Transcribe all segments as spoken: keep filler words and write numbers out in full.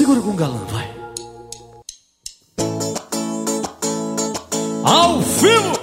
Segura com o galã, vai. Ao vivo.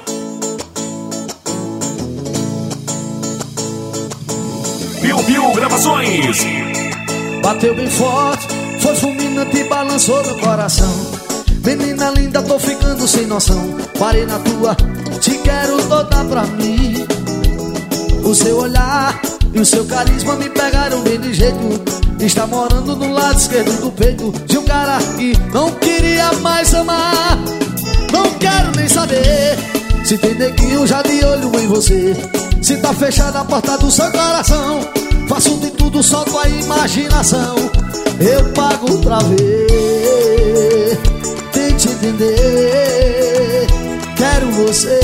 Bill Bill Gravações. Bateu bem forte, foi fulminante e balançou meu coração. Menina linda, tô ficando sem noção. Parei na tua, te quero toda pra mim. O seu olhar e o seu carisma me pegaram bem de jeito. Está morando no lado esquerdo do peito de um cara que não queria mais amar. Não quero nem saber se tem neguinho já de olho em você. Se tá fechada a porta do seu coração, faço de tudo só com a imaginação. Eu pago pra ver, tente entender. Quero você.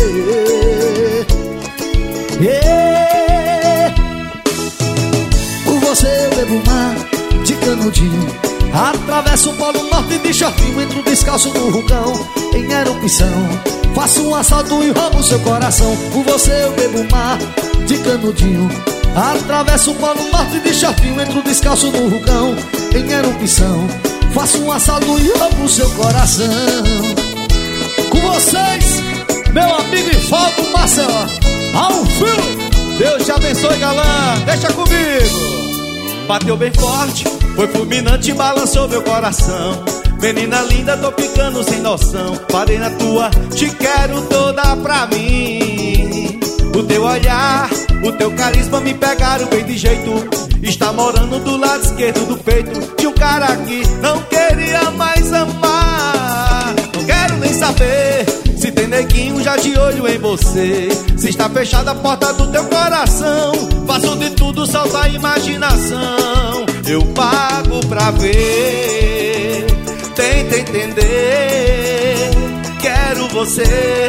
Yeah. Por você eu bebo mar de canudinho, atravesso o polo norte de shortinho, entro descalço no vulcão em erupção. Faço um assalto e roubo seu coração. Por você eu bebo mar de canudinho, atravesso o polo norte de shortinho, entro descalço no vulcão em erupção. Faço um assalto e roubo seu coração. Com vocês, meu amigo Ivaldo Maceió, ao vivo. Deus te abençoe, galã, deixa comigo. Bateu bem forte, foi fulminante e balançou meu coração. Menina linda, tô ficando sem noção. Parei na tua, te quero toda pra mim. O teu olhar, o teu carisma me pegaram bem de jeito. Está morando do lado esquerdo do peito de um cara que não queria mais amar. Não quero nem saber se tem neguinho já de olho em você. Se está fechada a porta do teu coração, faço de tudo, solta a imaginação. Eu pago pra ver, tenta entender. Quero você.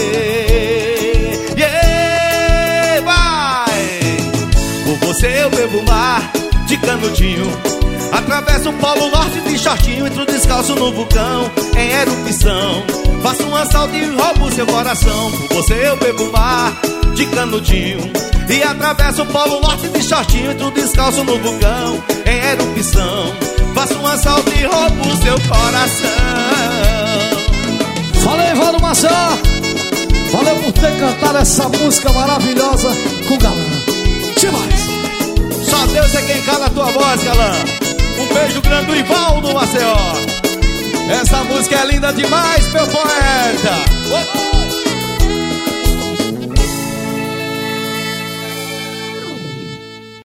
Yeah, vai. Por você eu bebo mar de canudinho, atravesso o polo norte de shortinho, entro descalço no vulcão em erupção. Faço um assalto e roubo seu coração. Por você eu bebo mar de canudinho e atravesso o polo norte de shortinho, entro descalço no vulcão em erupção. Faço um assalto e roubo seu coração. Fala aí, Ivaldo Maceió, valeu por ter cantado essa música maravilhosa com o galã. Demais. Só Deus é quem cala a tua voz, galã. Um beijo grande do Ivaldo Maceió. Essa música é linda demais, meu poeta.